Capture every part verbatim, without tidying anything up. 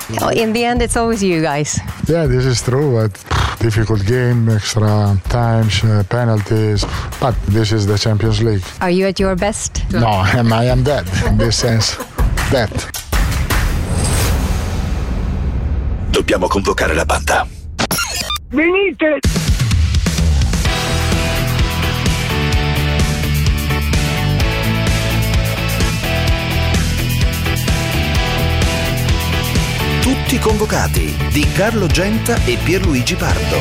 In the end, it's always you guys. Yeah, this is true, but difficult game, extra times, uh, penalties, but this is the Champions League. Are you at your best? No, I am dead in this sense. Dead. Dobbiamo convocare la banda. Venite! Tutti convocati di Carlo Genta e Pierluigi Pardo.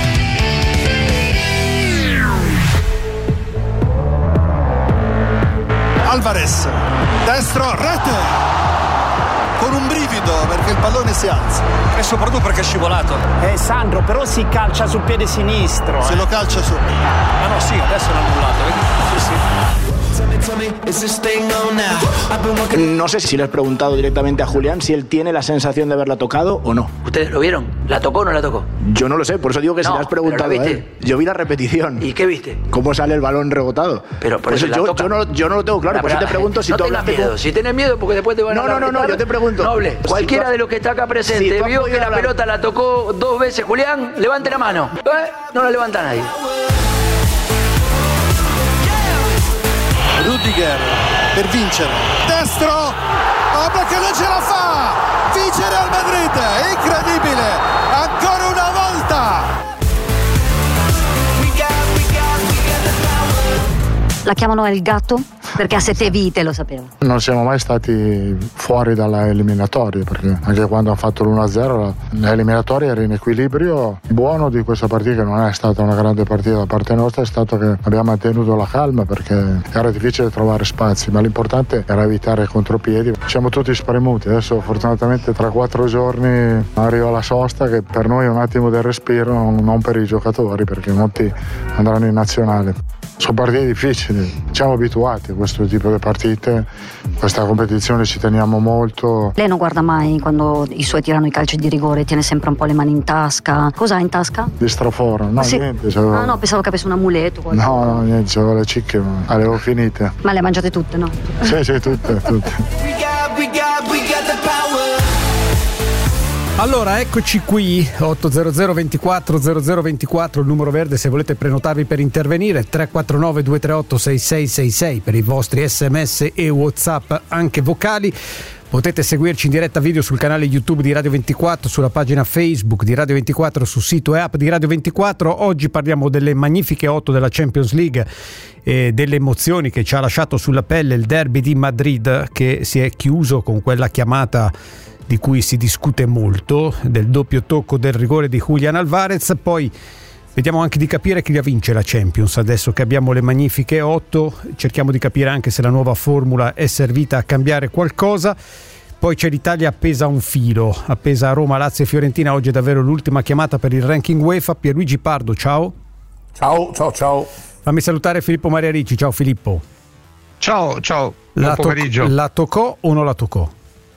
Alvarez, destro, rete, con un brivido perché il pallone si alza e soprattutto perché è scivolato. Eh Sandro, però si calcia sul piede sinistro. Se eh. lo calcia su. Ah no, sì, adesso l'ha annullato, vedi? Sì, sì. No sé si le has preguntado directamente a Julián si él tiene la sensación de haberla tocado o no. ¿Ustedes lo vieron? ¿La tocó o no la tocó? Yo no lo sé, por eso digo que no, si le has preguntado ¿pero la a viste? él. Yo vi la repetición. ¿Y qué viste? ¿Cómo sale el balón rebotado? Pero por, por eso, eso yo, la toca. yo, no, yo no lo tengo claro, no, por eso te pregunto si no tú tengas miedo, con... si tenés miedo porque después te van no, a No, no, no, no, yo te pregunto. Noble, si cualquiera tú... de los que está acá presente si vio que la hablar... pelota la tocó dos veces Julián, levante la mano. ¿Eh? No la levanta nadie. Rudiger per vincere, destro, Oblak che non ce la fa, vince Real Madrid, incredibile, ancora una volta. La chiamano El Gatto perché ha sette vite, lo sapevo. Non siamo mai stati fuori dalla eliminatoria, perché anche quando hanno fatto l'uno a zero l'eliminatoria era in equilibrio. Il buono di questa partita, che non è stata una grande partita da parte nostra, è stato che abbiamo mantenuto la calma, perché era difficile trovare spazi, ma l'importante era evitare contropiedi. Siamo tutti spremuti, adesso fortunatamente tra quattro giorni arriva la sosta, che per noi è un attimo del respiro, non per i giocatori, perché molti andranno in nazionale. Sono partite difficili, siamo abituati a questo tipo di partite, questa competizione ci teniamo molto. Lei non guarda mai quando i suoi tirano i calci di rigore, tiene sempre un po' le mani in tasca. Cos'ha in tasca? Di straforo, no, sì. niente. C'avevo... Ah no, pensavo che avesse un amuleto. Qualcosa. No, no, niente, c'avevo le cicche, ma avevo finite. Ma le ha mangiate tutte, no? Sì, sì, tutte, tutte. Allora, eccoci qui, otto zero zero ventiquattro zero zero ventiquattro, il numero verde se volete prenotarvi per intervenire, tre quattro nove due tre otto sei sei sei sei per i vostri sms e WhatsApp anche vocali. Potete seguirci in diretta video sul canale YouTube di Radio ventiquattro, sulla pagina Facebook di Radio ventiquattro, sul sito e app di Radio ventiquattro. Oggi parliamo delle magnifiche otto della Champions League e delle emozioni che ci ha lasciato sulla pelle il derby di Madrid, che si è chiuso con quella chiamata di cui si discute molto, del doppio tocco del rigore di Julián Alvarez. Poi vediamo anche di capire chi la vince la Champions, adesso che abbiamo le magnifiche otto, cerchiamo di capire anche se la nuova formula è servita a cambiare qualcosa. Poi c'è l'Italia appesa a un filo, appesa a Roma, Lazio e Fiorentina. Oggi è davvero l'ultima chiamata per il ranking UEFA. Pierluigi Pardo, ciao. Ciao, ciao, ciao. Fammi salutare Filippo Maria Ricci, ciao Filippo. Ciao, ciao, buon pomeriggio. To- la toccò o non la toccò?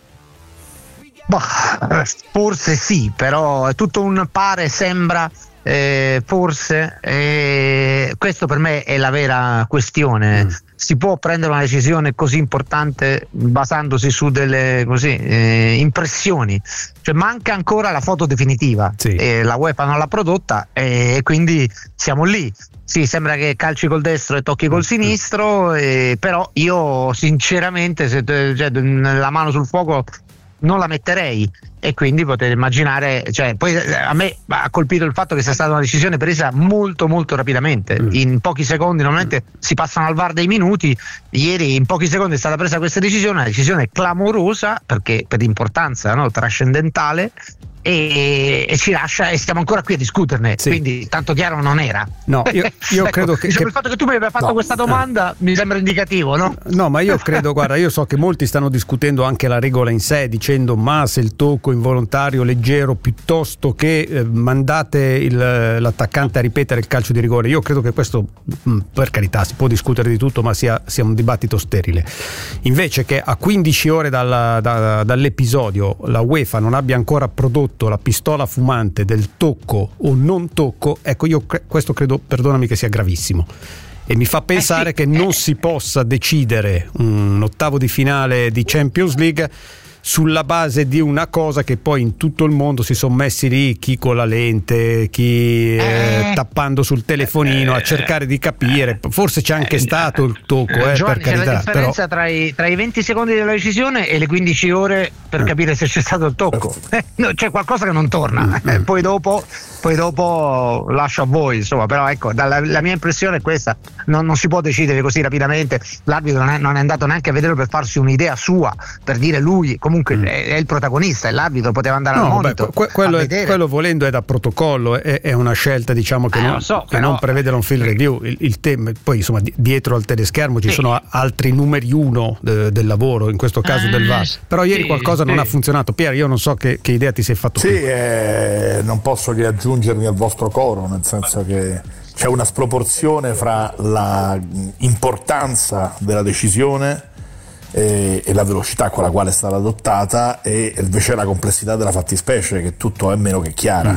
Bah, forse sì, però è tutto un pare, sembra, eh, forse, eh, questo per me è la vera questione. Mm. Si può prendere una decisione così importante basandosi su delle così, eh, impressioni, cioè manca ancora la foto definitiva, sì. eh, la UEFA non l'ha prodotta e eh, quindi siamo lì. Sì, sembra che calci col destro e tocchi col sinistro, eh, però io sinceramente se, cioè, la mano sul fuoco non la metterei, e quindi potete immaginare, cioè, poi a me ha colpito il fatto che sia stata una decisione presa molto molto rapidamente, mm. in pochi secondi. Normalmente mm. si passano al V A R dei minuti, ieri in pochi secondi è stata presa questa decisione, una decisione clamorosa perché per l'importanza, no, trascendentale, e, e ci lascia, e stiamo ancora qui a discuterne, sì. Quindi tanto chiaro non era. No, io, io ecco, credo che, diciamo, che il fatto che tu mi abbia fatto no, questa domanda eh. mi sembra indicativo, no? No, ma io credo, guarda, io so che molti stanno discutendo anche la regola in sé, dicendo ma se il tocco involontario leggero piuttosto che eh, mandate il, l'attaccante a ripetere il calcio di rigore. Io credo che questo, mh, per carità, si può discutere di tutto, ma sia, sia un dibattito sterile. Invece che a quindici ore dalla, da, dall'episodio la UEFA non abbia ancora prodotto la pistola fumante del tocco o non tocco, ecco, io cre- questo credo, perdonami, che sia gravissimo, e mi fa pensare eh sì. che non si possa decidere un ottavo di finale di Champions League sulla base di una cosa che poi in tutto il mondo si sono messi lì, chi con la lente, chi eh, tappando sul telefonino a cercare di capire. Forse c'è anche stato il tocco, eh, Giovanni, per carità, c'è la differenza però... tra, i, tra i venti secondi della decisione e le quindici ore per capire se c'è stato il tocco. Eh, no, c'è qualcosa che non torna, eh, poi dopo poi dopo lascio a voi, insomma. Però ecco, dalla, la mia impressione è questa: non, non si può decidere così rapidamente. L'arbitro non è, non è andato neanche a vederlo per farsi un'idea sua, per dire lui comunque mm. è, è il protagonista, e l'arbitro poteva andare no, al monitor. Beh, que- quello, è, quello volendo è da protocollo, è, è una scelta, diciamo, che, eh, non, non, so, che però, non prevede un field review. Il, il tema, poi insomma di, dietro al teleschermo ci sì. sono altri numeri uno de, del lavoro, in questo caso eh, del V A R. Però ieri sì, qualcosa sì. non ha funzionato. Pier, io non so che, che idea ti sei fatto. Sì, eh, non posso che aggiungermi al vostro coro, nel senso che c'è una sproporzione fra la importanza della decisione e, e la velocità con la quale è stata adottata, e invece la complessità della fattispecie, che tutto è meno che chiara. Mm.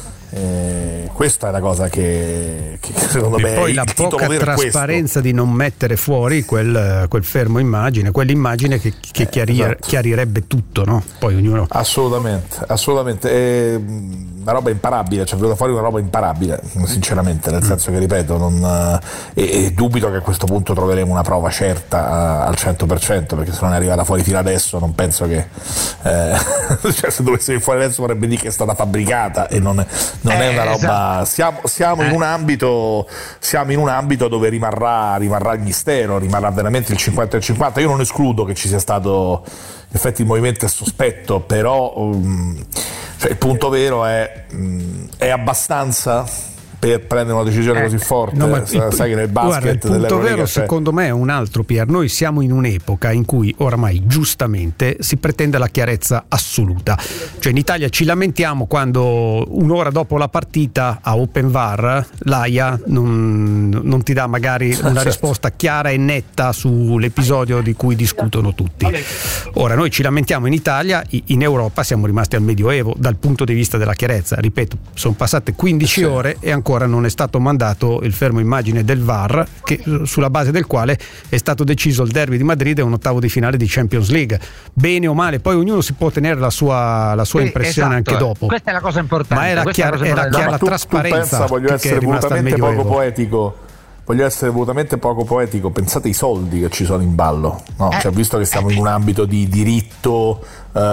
Eh, questa è la cosa che, che secondo e me poi la poca trasparenza di non mettere fuori quel, quel fermo immagine, quell'immagine che, che chiarir, eh, esatto. chiarirebbe tutto, no? Poi ognuno assolutamente, assolutamente è una roba imparabile, cioè è venuta fuori una roba imparabile, sinceramente, nel mm. senso che, ripeto, non, e, e dubito che a questo punto troveremo una prova certa uh, al cento per cento, perché se non è arrivata fuori fino adesso non penso che eh, cioè, se dovesse venire fuori adesso vorrebbe dire che è stata fabbricata, e non non eh, è una roba esatto. siamo, siamo eh. in un ambito siamo in un ambito dove rimarrà rimarrà il mistero, rimarrà veramente il cinquanta e cinquanta. Io non escludo che ci sia stato, in effetti il movimento è sospetto, però um, cioè, il punto vero è um, è abbastanza per prendere una decisione eh, così forte. No, ma sai, il, sai che nel basket, guarda, il punto vero cioè... secondo me è un altro, Pier. Noi siamo in un'epoca in cui oramai giustamente si pretende la chiarezza assoluta. Cioè in Italia ci lamentiamo quando un'ora dopo la partita a Open V A R l'A I A non, non ti dà magari una certo. risposta chiara e netta sull'episodio di cui discutono tutti. Ora noi ci lamentiamo in Italia, in Europa siamo rimasti al Medioevo dal punto di vista della chiarezza. Ripeto, sono passate quindici sì. ore e ancora non è stato mandato il fermo immagine del V A R, che, sulla base del quale è stato deciso il derby di Madrid e un ottavo di finale di Champions League. Bene o male, poi ognuno si può tenere la sua, la sua sì, impressione esatto, anche dopo. Questa è la cosa importante. Ma era chiara la, no, la tu, trasparenza. Tu pensa, voglio che, essere che volutamente poco poetico. Voglio essere volutamente poco poetico. Pensate ai soldi che ci sono in ballo, no? eh, cioè, visto che stiamo in un ambito di diritto,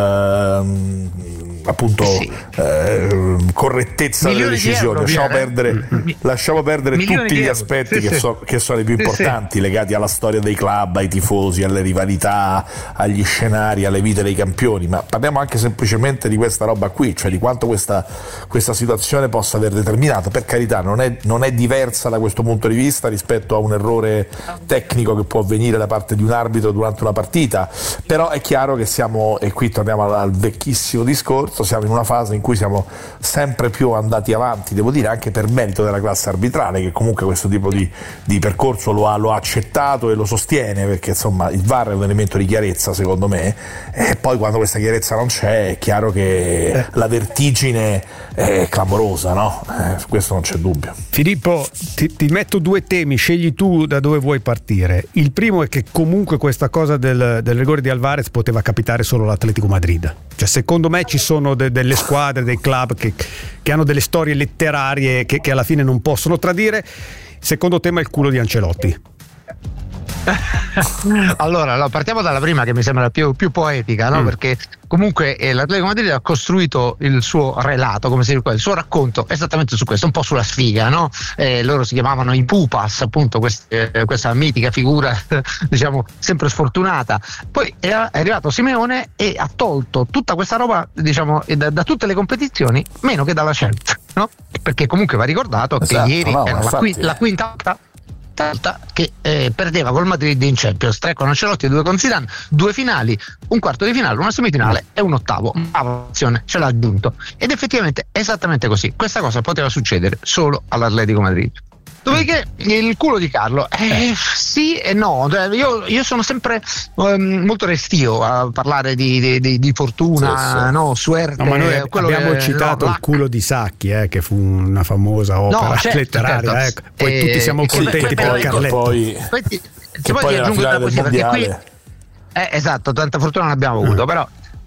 ehm, appunto sì. eh, correttezza Milioni delle decisioni, euro, lasciamo, via, perdere, eh? lasciamo perdere Milioni tutti gli euro. aspetti sì, che, sì. So, che sono i più importanti, sì, legati alla storia dei club, ai tifosi, alle rivalità, agli scenari, alle vite dei campioni, ma parliamo anche semplicemente di questa roba qui, cioè di quanto questa, questa situazione possa aver determinato. Per carità, non è, non è diversa da questo punto di vista rispetto a un errore tecnico che può avvenire da parte di un arbitro durante una partita, però è chiaro che siamo, e qui torniamo al, al vecchissimo discorso, siamo in una fase in cui siamo sempre più andati avanti, devo dire anche per merito della classe arbitrale, che comunque questo tipo di, di percorso lo ha, lo ha accettato e lo sostiene, perché insomma il V A R è un elemento di chiarezza secondo me, e poi quando questa chiarezza non c'è è chiaro che eh. la vertigine è clamorosa, no? Eh, su questo non c'è dubbio. Filippo, ti, ti metto due temi, scegli tu da dove vuoi partire. Il primo è che comunque questa cosa del, del rigore di Alvarez poteva capitare solo all'Atletico Madrid. Cioè secondo me ci sono de, delle squadre, dei club che, che hanno delle storie letterarie che, che alla fine non possono tradire. Secondo tema è il culo di Ancelotti. Allora, allora partiamo dalla prima, che mi sembra più, più poetica, no? Mm. Perché comunque eh, l'Atletico Madrid ha costruito il suo relato, come si dice, il suo racconto esattamente su questo, un po' sulla sfiga, no? Eh, loro si chiamavano i Pupas, appunto, queste, eh, questa mitica figura diciamo sempre sfortunata. Poi è, è arrivato Simeone e ha tolto tutta questa roba, diciamo, da, da tutte le competizioni, meno che dalla Champions, no? Perché comunque va ricordato esatto, che ieri no, era la, qui, la quinta che eh, perdeva col Madrid in Champions, tre con Ancelotti e due con Zidane, due finali, un quarto di finale, una semifinale e un ottavo. Brava azione, ce l'ha aggiunto, ed effettivamente è esattamente così. Questa cosa poteva succedere solo all'Atletico Madrid. Dopodiché il culo di Carlo, eh, sì e no, io, io sono sempre um, molto restio a parlare di, di, di, di fortuna, sì, sì. no, suerte. No, ma noi abbiamo che, citato no, il culo di Sacchi, eh, che fu una famosa opera no, certo, letteraria, certo. Eh, poi eh, tutti siamo contenti per il Carletto. Poi, poi ti, che poi ti aggiungo una così, perché qui eh, esatto, tanta fortuna non abbiamo avuto, mm. però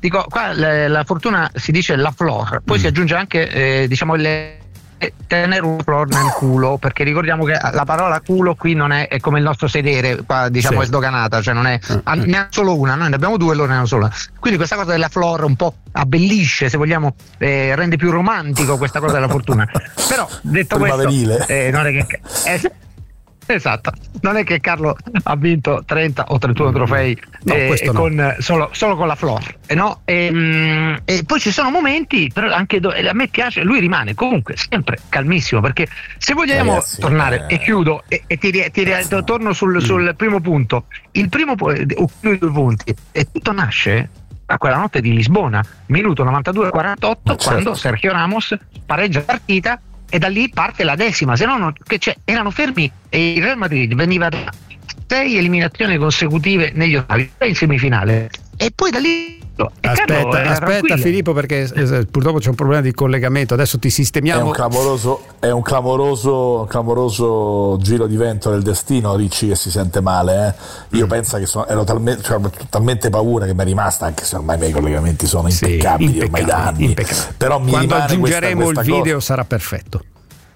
dico qua le, la fortuna si dice la flor, poi mm. si aggiunge anche eh, diciamo le tenere un flor nel culo, perché ricordiamo che la parola culo qui non è, è come il nostro sedere, qua diciamo sì. è sdoganata, cioè non è uh, ne ha solo una, noi ne abbiamo due, loro ne hanno solo una. Quindi questa cosa della flor un po' abbellisce, se vogliamo, eh, rende più romantico questa cosa della fortuna. Però detto questo, eh, non è che eh, esatto, non è che Carlo ha vinto trenta o trentuno trofei no, eh, no. con, solo, solo con la flor, eh, no? e, mh, e poi ci sono momenti, però anche do, a me piace, lui rimane comunque sempre calmissimo, perché se vogliamo Ragazzi, tornare eh, e chiudo e, e ti, ti, ti torno sul, sul primo punto, il primo i due punti, e tutto nasce a quella notte di Lisbona, minuto novantadue quarantotto, certo. quando Sergio Ramos pareggia la partita. E da lì parte la decima, se no non, che c'è, erano fermi e il Real Madrid veniva da sei eliminazioni consecutive negli ottavi, in semifinale, e poi da lì aspetta, aspetta Filippo, perché eh, purtroppo c'è un problema di collegamento, adesso ti sistemiamo. È un clamoroso, è un clamoroso, clamoroso giro di vento del destino, Ricci, che si sente male. Eh. Io mm. penso che sono, ero talmente, cioè, talmente paura che mi è rimasta, anche se ormai i miei collegamenti sono sì, impeccabili, ormai da anni. Però mi Quando rimane aggiungeremo questa, questa il video cosa. sarà perfetto.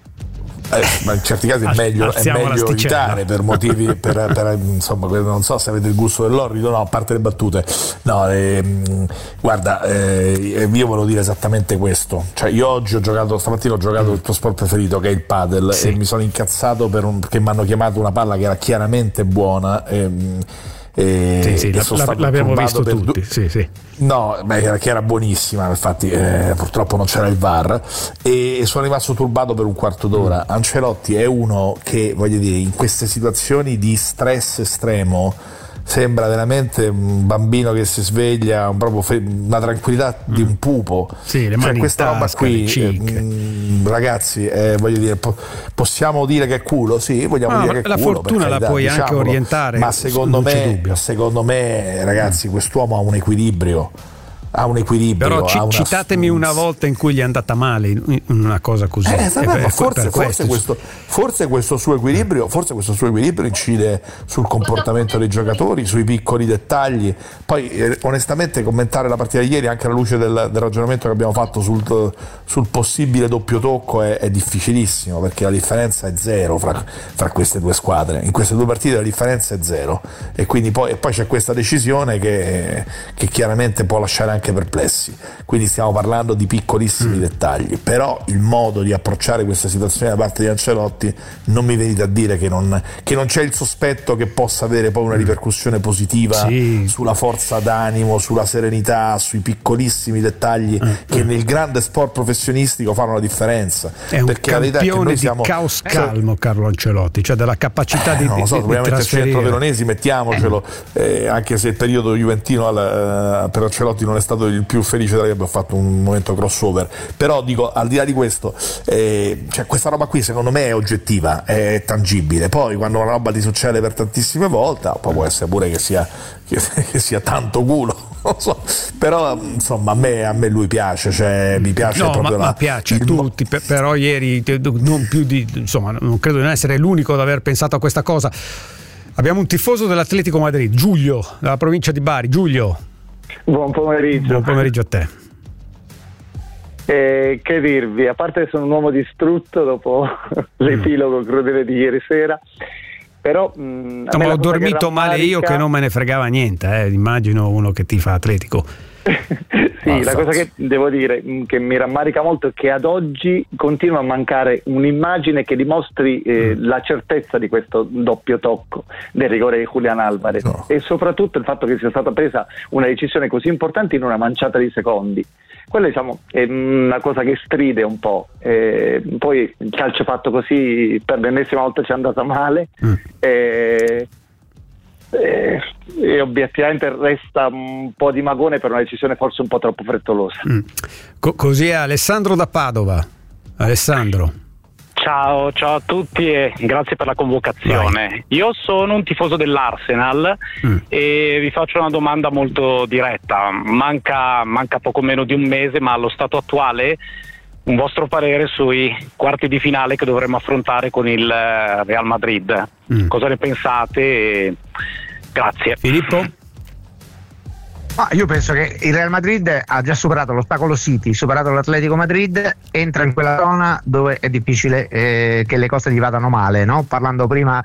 Eh, ma in certi casi è meglio, è meglio evitare per motivi per, per, insomma, non so se avete il gusto dell'orrido, no, a parte le battute, no, ehm, guarda, eh, io volevo dire esattamente questo, cioè io oggi ho giocato, stamattina ho giocato il tuo sport preferito, che è il padel, sì. e mi sono incazzato per un, perché mi hanno chiamato una palla che era chiaramente buona, ehm, e, sì, sì, e sono la, l'abbiamo visto per tutti, du- sì, sì. No, beh, che era buonissima, infatti eh, purtroppo non c'era il V A R, e sono rimasto turbato per un quarto d'ora. mm. Ancelotti è uno che, voglio dire, in queste situazioni di stress estremo sembra veramente un bambino che si sveglia, un proprio fe- una tranquillità mm. di un pupo. Sì, le cioè, mani questa roba tasca, qui, eh, ragazzi, eh, voglio dire, po- possiamo dire che è culo? Sì, vogliamo no, dire che è la culo. La fortuna la puoi diciamolo, anche orientare. Ma secondo me, secondo me, ragazzi, quest'uomo ha un equilibrio. Ha un equilibrio. Però ci, una... citatemi una volta in cui gli è andata male in una cosa così. Eh, vabbè, per, ma forse, per forse, questo, forse questo suo equilibrio, forse questo suo equilibrio incide sul comportamento dei giocatori, sui piccoli dettagli. Poi eh, onestamente commentare la partita di ieri anche alla luce del, del ragionamento che abbiamo fatto sul, sul possibile doppio tocco è, è difficilissimo, perché la differenza è zero fra, fra queste due squadre. In queste due partite la differenza è zero, e quindi poi, e poi c'è questa decisione che, che chiaramente può lasciare anche perplessi, quindi stiamo parlando di piccolissimi mm. dettagli, però il modo di approcciare questa situazione da parte di Ancelotti non mi venite a dire che non, che non c'è il sospetto che possa avere poi una ripercussione positiva sì. sulla forza d'animo, sulla serenità, sui piccolissimi dettagli mm. che nel grande sport professionistico fanno la differenza. È un perché campione la verità è che noi di siamo... caos calmo, Carlo Ancelotti, cioè della capacità eh, di, non lo so, di, dobbiamo di metterci dentro Veronesi, mettiamocelo, eh. Eh, anche se il periodo juventino al, eh, per Ancelotti non è stato il più felice da che abbiamo fatto un momento crossover, però dico, al di là di questo, eh, cioè questa roba qui secondo me è oggettiva, è tangibile. Poi quando una roba ti succede per tantissime volte, poi può essere pure che sia, che, che sia tanto culo, non so, però insomma a me, a me lui piace, cioè mi piace no, proprio ma, la, ma piace a il... tutti, però ieri non più di, insomma, non credo di non essere l'unico ad aver pensato a questa cosa. Abbiamo un tifoso dell'Atletico Madrid, Giulio, dalla provincia di Bari. Giulio, buon pomeriggio. Buon pomeriggio a te. Eh, che dirvi, a parte che sono un uomo distrutto dopo l'epilogo crudele di ieri sera, però mh, no, ma ho dormito rammarica... male io che non me ne fregava niente, eh. Immagino uno che tifa Atletico. Sì, ah, la cosa che devo dire che mi rammarica molto è che ad oggi continua a mancare un'immagine che dimostri eh, mm. la certezza di questo doppio tocco del rigore di Julián Álvarez, no. e soprattutto il fatto che sia stata presa una decisione così importante in una manciata di secondi. Quella, diciamo, è una cosa che stride un po'. Eh, poi il calcio fatto così per l'ennesima volta ci è andata male. Mm. Eh, Eh, e obiettivamente resta un po' di magone per una decisione forse un po' troppo frettolosa. Mm. Co- così è Alessandro da Padova. Alessandro, ciao, ciao a tutti e grazie per la convocazione. Vai. Io sono un tifoso dell'Arsenal mm. e vi faccio una domanda molto diretta. Manca, manca poco meno di un mese, ma allo stato attuale un vostro parere sui quarti di finale che dovremo affrontare con il Real Madrid. Mm. Cosa ne pensate? Grazie. Filippo? Ah, io penso che il Real Madrid ha già superato l'ostacolo City, superato l'Atletico Madrid, entra in quella zona dove è difficile eh, che le cose gli vadano male, no? Parlando prima,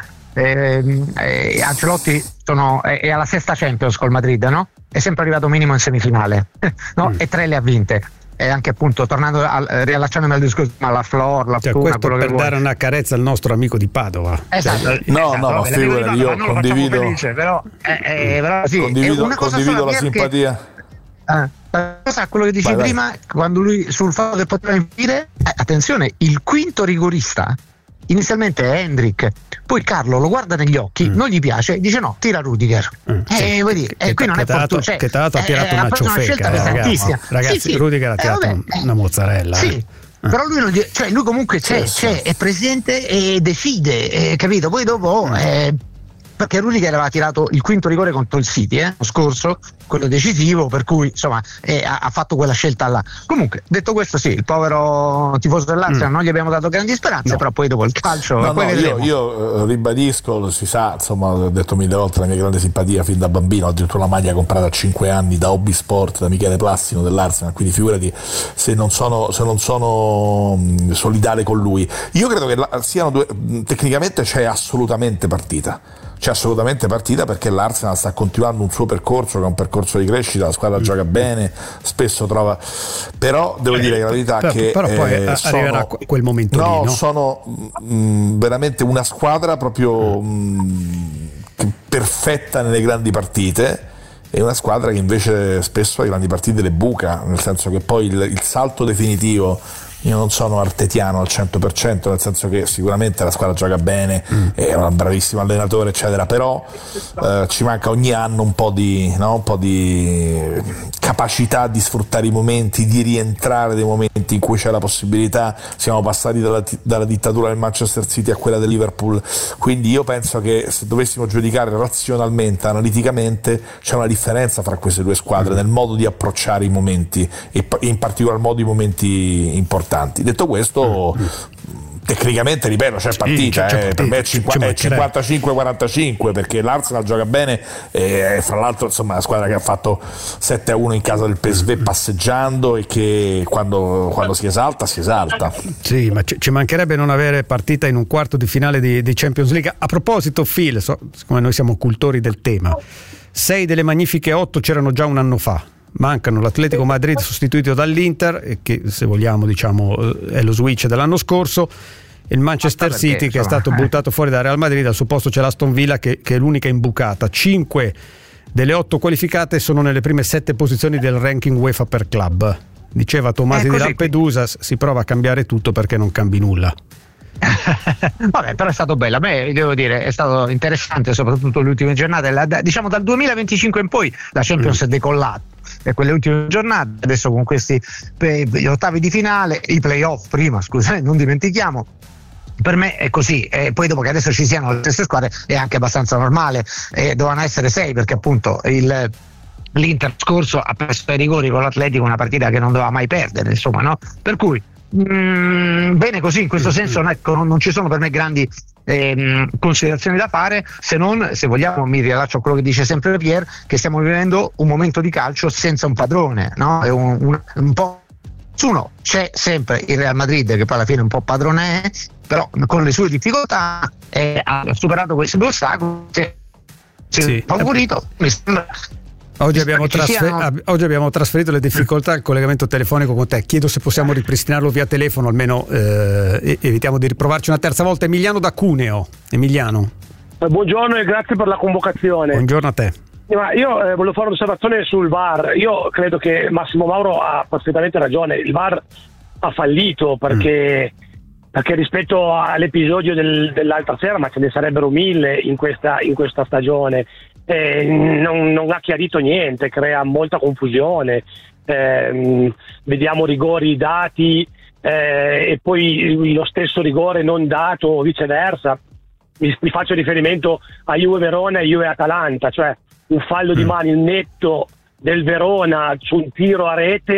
eh, eh, Ancelotti sono, è, è alla sesta Champions col Madrid, no? È sempre arrivato minimo in semifinale, no? Mm. E tre le ha vinte. E anche appunto tornando al, riallacciandomi al discorso alla Flor, la cioè, Funa, questo per che dare vuoi. una carezza al nostro amico di Padova. Esatto, no, esatto, no, no, figurati, io non condivido, felice, però, eh, eh, però sì, condivido, una cosa condivido la perché, simpatia. Eh, la cosa, quello che dicevi vai, prima, vai. quando lui sul fatto che poteva influire, eh, attenzione, il quinto rigorista inizialmente è Hendrik, poi Carlo lo guarda negli occhi, mm. non gli piace, dice no, tira Rudiger. Mm. Eh, sì. vuoi dire, che, eh, qui non è tirato, cioè, che tra l'altro ha tirato eh, una ha preso ciofeca, una ragazzi, no, ragazzi sì, sì. Rudiger ha tirato eh, vabbè, una mozzarella. Sì. Eh. Però lui, non, cioè lui comunque c'è, sì, c'è sì. è presente e decide, eh, capito? Poi dopo mm. eh, perché Rudiger aveva tirato il quinto rigore contro il City, eh, lo scorso, quello decisivo, per cui insomma eh, ha, ha fatto quella scelta là. Comunque, detto questo, sì, il povero tifoso dell'Arsenal mm. non gli abbiamo dato grandi speranze, no. Però poi dopo il calcio no, poi no, io, io ribadisco, lo si sa, insomma, ho detto mille volte la mia grande simpatia fin da bambino, ho addirittura una maglia comprata a cinque anni da Hobby Sport, da Michele Plastino dell'Arsenal, quindi figurati se non sono, se non sono solidale con lui. Io credo che la, siano due, tecnicamente c'è assolutamente partita. C'è assolutamente partita perché l'Arsenal sta continuando un suo percorso che è un percorso di crescita, la squadra mm. gioca bene, spesso trova, però devo dire che la verità è che però poi eh, sono, arriverà quel momento no, lì, no? sono mh, veramente una squadra proprio mh, perfetta nelle grandi partite e una squadra che invece spesso alle grandi partite le buca, nel senso che poi il, il salto definitivo. Io non sono artetiano al cento per cento, nel senso che sicuramente la squadra gioca bene, mm. è un bravissimo allenatore, eccetera, però eh, ci manca ogni anno un po' di, no? un po' di capacità di sfruttare i momenti, di rientrare dei momenti in cui c'è la possibilità. Siamo passati dalla, dalla dittatura del Manchester City a quella del Liverpool, quindi io penso che se dovessimo giudicare razionalmente, analiticamente, c'è una differenza fra queste due squadre mm. nel modo di approcciare i momenti e in particolar modo i momenti importanti. Detto questo, mm. tecnicamente ripeto c'è partita, sì, c'è eh, partita. Per me è, cinquanta, è cinquantacinque quarantacinque perché l'Arsenal gioca bene e fra l'altro insomma è una squadra che ha fatto sette a uno in casa del P S V passeggiando e che quando, quando si esalta si esalta. Sì, ma ci, ci mancherebbe non avere partita in un quarto di finale di, di Champions League. A proposito, Phil, so, siccome noi siamo cultori del tema, sei delle magnifiche otto c'erano già un anno fa. Mancano l'Atletico Madrid sostituito dall'Inter, che se vogliamo diciamo è lo switch dell'anno scorso, e il Manchester perché, City che insomma, è stato eh. buttato fuori da Real Madrid. Al suo posto c'è l'Aston Villa che, che è l'unica imbucata. Cinque delle otto qualificate sono nelle prime sette posizioni del ranking UEFA per club. Diceva Tomasi di Lampedusa, si prova a cambiare tutto perché non cambi nulla. Vabbè, però è stato bello. A me devo dire è stato interessante, soprattutto le ultime giornate. La, diciamo dal duemilaventicinque in poi la Champions mm. è decollata e quelle ultime giornate adesso con questi gli ottavi di finale, i playoff prima, scusate, non dimentichiamo. Per me è così, e poi dopo che adesso ci siano le stesse squadre è anche abbastanza normale, e dovevano essere sei perché appunto il l'Inter scorso ha perso ai rigori con l'Atletico, una partita che non doveva mai perdere, insomma, no? Per cui Mm, bene così, in questo senso ecco, non, non ci sono per me grandi eh, considerazioni da fare, se non, se vogliamo, mi riallaccio a quello che dice sempre Pier, che stiamo vivendo un momento di calcio senza un padrone, no? È un, un, un po' uno, c'è sempre il Real Madrid che poi alla fine un po' padrone è, però con le sue difficoltà eh, ha superato questi due ostacoli, si è favorito, mi sembra. Oggi abbiamo, trasfer- siano... oggi abbiamo trasferito le difficoltà al collegamento telefonico con te. Chiedo se possiamo ripristinarlo via telefono, almeno eh, evitiamo di riprovarci una terza volta. Emiliano da Cuneo. Emiliano. Eh, buongiorno e grazie per la convocazione. Buongiorno a te. Ma io eh, volevo fare un'osservazione sul V A R. Io credo che Massimo Mauro ha perfettamente ragione. Il V A R ha fallito perché, mm. perché rispetto all'episodio del, dell'altra sera, ma ce ne sarebbero mille in questa, in questa stagione. Eh, non, non ha chiarito niente, crea molta confusione, eh, vediamo rigori dati eh, e poi lo stesso rigore non dato o viceversa. Mi, mi faccio riferimento a Juve Verona e Juve Atalanta, cioè un fallo di mani netto del Verona su un tiro a rete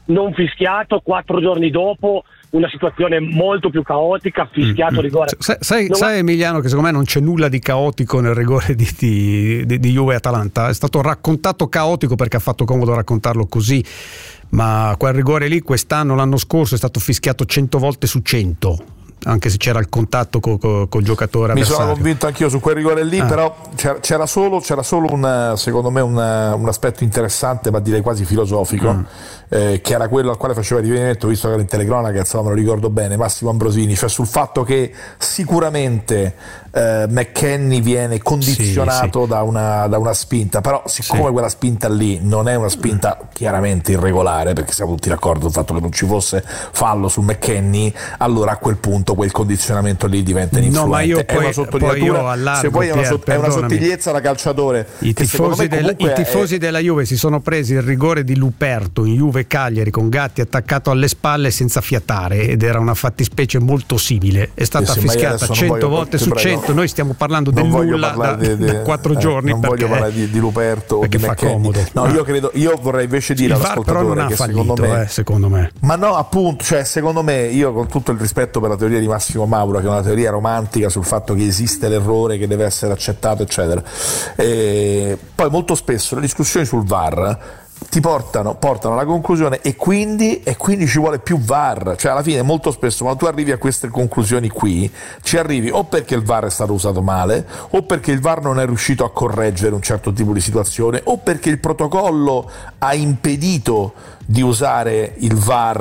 non fischiato, quattro giorni dopo una situazione molto più caotica, fischiato mm, rigore. Sai, sai, non sai Emiliano, che secondo me non c'è nulla di caotico nel rigore di, di, di, di Juve Atalanta. È stato raccontato caotico perché ha fatto comodo raccontarlo così, ma quel rigore lì quest'anno, l'anno scorso, è stato fischiato cento volte su cento, anche se c'era il contatto co, co, col giocatore avversario. Mi sono convinto anch'io su quel rigore lì, ah. però c'era, c'era solo, c'era solo un, secondo me un, un aspetto interessante, ma direi quasi filosofico, mm. eh, che era quello al quale faceva riferimento, visto che era in telecronaca, insomma, me lo ricordo bene, Massimo Ambrosini, cioè sul fatto che sicuramente eh, McKennie viene condizionato sì, sì. Da, una, da una spinta, però siccome sì. quella spinta lì non è una spinta chiaramente irregolare, perché siamo tutti d'accordo sul fatto che non ci fosse fallo su McKennie, allora a quel punto quel condizionamento lì diventa ininfluente. No, ma io è poi, una sottolineatura, se poi è una, Pier, è una sottigliezza da calciatore. I tifosi, del, i tifosi è... della Juve si sono presi il rigore di Luperto in Juve Cagliari con Gatti attaccato alle spalle senza fiatare, ed era una fattispecie molto simile. È stata sì, fischiata cento volte su cento. Noi stiamo parlando del nulla da, di, da quattro eh, giorni. Non perché, voglio parlare di, di Luperto o di fa comodo. No, io credo, io vorrei invece dire il all'ascoltatore però non ha che fallito, secondo me, eh, secondo me. Ma no, appunto, cioè secondo me, io con tutto il rispetto per la teoria di Massimo Mauro, che è una teoria romantica sul fatto che esiste l'errore che deve essere accettato, eccetera. E poi molto spesso le discussioni sul V A R ti portano, portano alla conclusione e quindi, e quindi ci vuole più V A R, cioè alla fine molto spesso quando tu arrivi a queste conclusioni qui ci arrivi o perché il V A R è stato usato male, o perché il V A R non è riuscito a correggere un certo tipo di situazione, o perché il protocollo ha impedito di usare il V A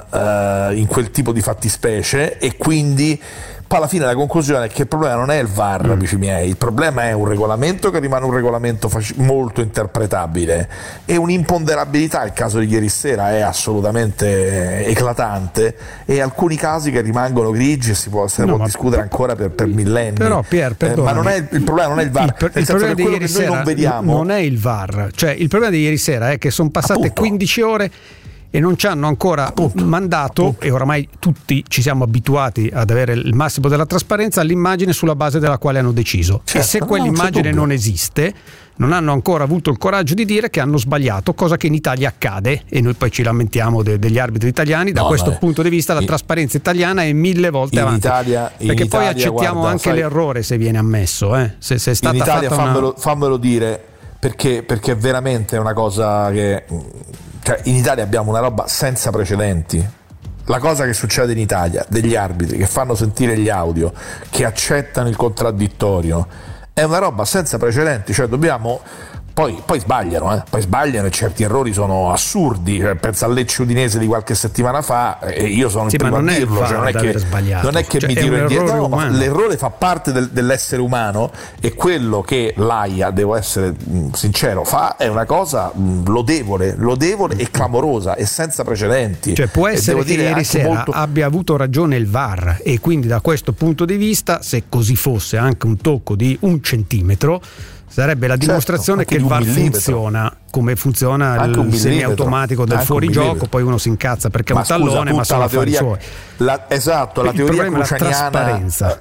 R eh, in quel tipo di fattispecie, e quindi poi alla fine la conclusione è che il problema non è il V A R, mm. amici miei, il problema è un regolamento che rimane un regolamento fac- molto interpretabile, e un'imponderabilità, il caso di ieri sera è assolutamente eclatante, e alcuni casi che rimangono grigi e si può, se ne no, può discutere p- ancora per, per millenni. Però Pier, eh, ma non è il, il problema non è il V A R, il, il, il problema di ieri sera non, vediamo, non è il V A R, cioè il problema di ieri sera è che sono passate appunto quindici ore e non ci hanno ancora appunto, mandato appunto. E oramai tutti ci siamo abituati ad avere il massimo della trasparenza, l'immagine sulla base della quale hanno deciso, certo, e se quell'immagine non, non esiste, non hanno ancora avuto il coraggio di dire che hanno sbagliato, cosa che in Italia accade, e noi poi ci lamentiamo de- degli arbitri italiani. Da no, questo no, punto di vista la in, trasparenza italiana è mille volte avanti, Italia, perché Italia, poi accettiamo guarda, anche sai, l'errore se viene ammesso, eh? se, se è stata in Italia fatta fammelo, una... fammelo dire, perché, perché è veramente una cosa che, cioè, in Italia abbiamo una roba senza precedenti. La cosa che succede in Italia, degli arbitri che fanno sentire gli audio, che accettano il contraddittorio, è una roba senza precedenti, cioè dobbiamo... Poi, poi sbagliano, eh? poi sbagliano e certi errori sono assurdi, cioè, pensa al Lecce Udinese di qualche settimana fa, e io sono sì, il primo a dirlo, cioè, non è che, non è che cioè, mi tiro indietro, no, ma l'errore fa parte del, dell'essere umano, e quello che l'A I A, devo essere mh, sincero, fa è una cosa mh, lodevole, lodevole e clamorosa e senza precedenti. Cioè può essere che ieri sera molto... abbia avuto ragione il V A R, e quindi da questo punto di vista, se così fosse, anche un tocco di un centimetro sarebbe la dimostrazione, certo, che il V A R funziona come funziona anche il semiautomatico del fuorigioco. Poi uno si incazza perché è un tallone, ma sono affari suoi. La, esatto, la il teoria problema è la trasparenza.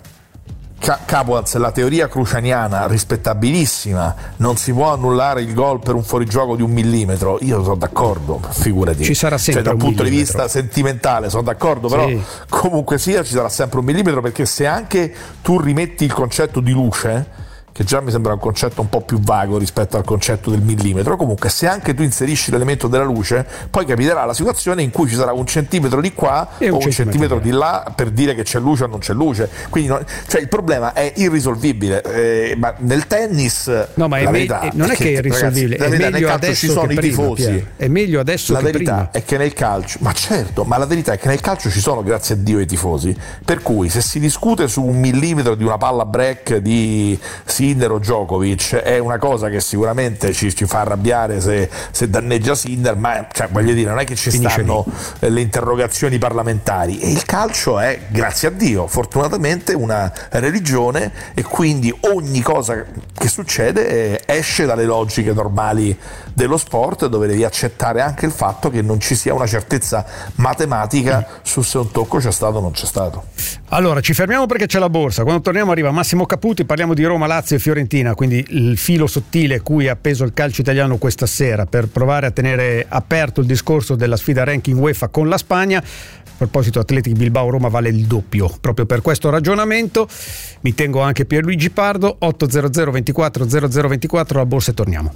Capoaz, la teoria crucianiana rispettabilissima, non si può annullare il gol per un fuorigioco di un millimetro, io sono d'accordo, figurati, ci sarà sempre, cioè, dal un punto millimetro. di vista sentimentale sono d'accordo, sì. Però comunque sia ci sarà sempre un millimetro, perché se anche tu rimetti il concetto di luce, che già mi sembra un concetto un po' più vago rispetto al concetto del millimetro, comunque se anche tu inserisci l'elemento della luce, poi capiterà la situazione in cui ci sarà un centimetro di qua e un o un centimetro di là per dire che c'è luce o non c'è luce, quindi non, cioè il problema è irrisolvibile, eh, ma nel tennis no, ma la è verità me- non è che è irrisolvibile, ragazzi, è meglio adesso ci sono che i prima, tifosi, Pier. È meglio adesso la che verità prima. è che nel calcio, ma certo, ma la verità è che nel calcio ci sono, grazie a Dio, i tifosi, per cui se si discute su un millimetro di una palla break di Sinner o Djokovic è una cosa che sicuramente ci, ci fa arrabbiare se, se danneggia Sinner, ma cioè, voglio dire, non è che ci Finisce stanno lì. Le interrogazioni parlamentari, e il calcio è, grazie a Dio, fortunatamente una religione, e quindi ogni cosa che succede esce dalle logiche normali dello sport, dove devi accettare anche il fatto che non ci sia una certezza matematica su se un tocco c'è stato o non c'è stato. Allora ci fermiamo perché c'è la borsa, quando torniamo arriva Massimo Caputi, parliamo di Roma Lazio Lazio e Fiorentina, quindi il filo sottile cui ha appeso il calcio italiano questa sera per provare a tenere aperto il discorso della sfida ranking UEFA con la Spagna. A proposito, Athletic Bilbao Roma vale il doppio. Proprio per questo ragionamento mi tengo anche Pierluigi Pardo. Ottocento ventiquattro zero zero ventiquattro, la borsa e torniamo.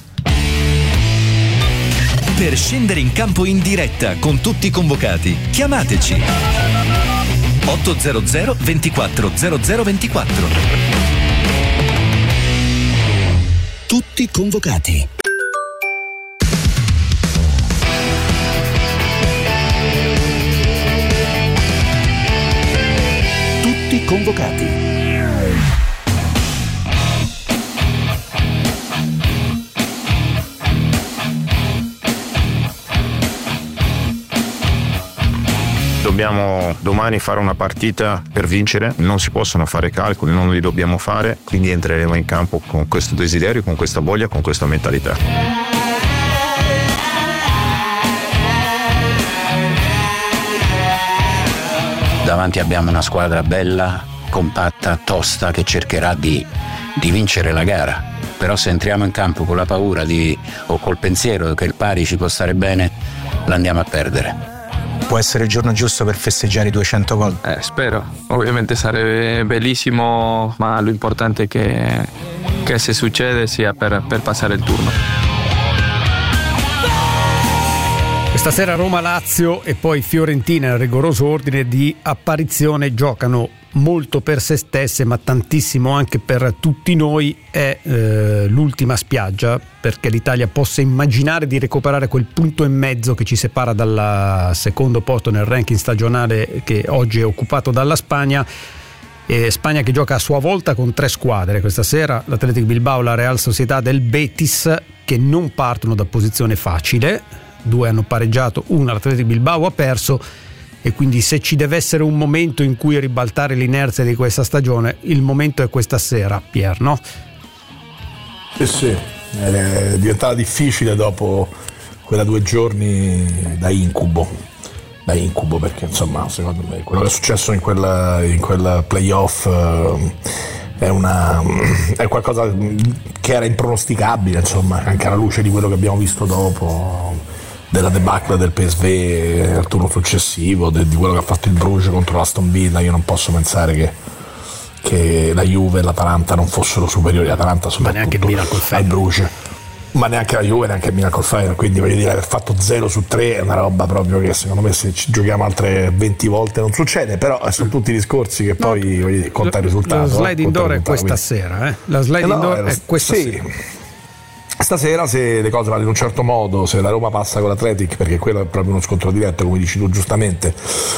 Per scendere in campo in diretta con tutti i convocati, chiamateci ottocento ventiquattro zero zero ventiquattro. Tutti convocati. Tutti convocati. Dobbiamo domani fare una partita per vincere, non si possono fare calcoli, non li dobbiamo fare, quindi entreremo in campo con questo desiderio, con questa voglia, con questa mentalità. Davanti abbiamo una squadra bella, compatta, tosta, che cercherà di, di vincere la gara, però se entriamo in campo con la paura di, o col pensiero che il pari ci può stare bene, l'andiamo a perdere. Può essere il giorno giusto per festeggiare i duecento gol? Eh, spero, ovviamente sarebbe bellissimo, ma l'importante è che, che se succede sia per, per passare il turno. Questa sera Roma-Lazio e poi Fiorentina, in rigoroso ordine di apparizione, giocano molto per se stesse ma tantissimo anche per tutti noi. È eh, l'ultima spiaggia perché l'Italia possa immaginare di recuperare quel punto e mezzo che ci separa dal secondo posto nel ranking stagionale che oggi è occupato dalla Spagna. E Spagna che gioca a sua volta con tre squadre questa sera: l'Athletic Bilbao, la Real Sociedad e il Betis, che non partono da posizione facile. Due hanno pareggiato, una l'Athletic Bilbao ha perso, e quindi se ci deve essere un momento in cui ribaltare l'inerzia di questa stagione, il momento è questa sera, Pier, no? Sì, sì, è diventata difficile dopo quella due giorni da incubo, da incubo perché insomma secondo me quello che è successo in quel, in quel playoff eh, è, una, è qualcosa che era impronosticabile, insomma, anche alla luce di quello che abbiamo visto dopo, della debacle del P S V al turno successivo, de, di quello che ha fatto il Bruges contro l'Aston Villa. Io non posso pensare che, che la Juve e l'Atalanta non fossero superiori, l'Atalanta soprattutto al Bruges, ma neanche la Juve, neanche il Milan col Feyenoord. Quindi voglio dire, aver fatto zero su tre è una roba proprio che secondo me se ci giochiamo altre venti volte non succede, però sono tutti discorsi che poi no, voglio dire, conta il risultato. La slide eh, indoor è questa quindi. sera eh? La slide eh no, indoor è questa sì. sera. Stasera, se le cose vanno in un certo modo, se la Roma passa con l'Athletic, perché quello è proprio uno scontro diretto, come dici tu giustamente,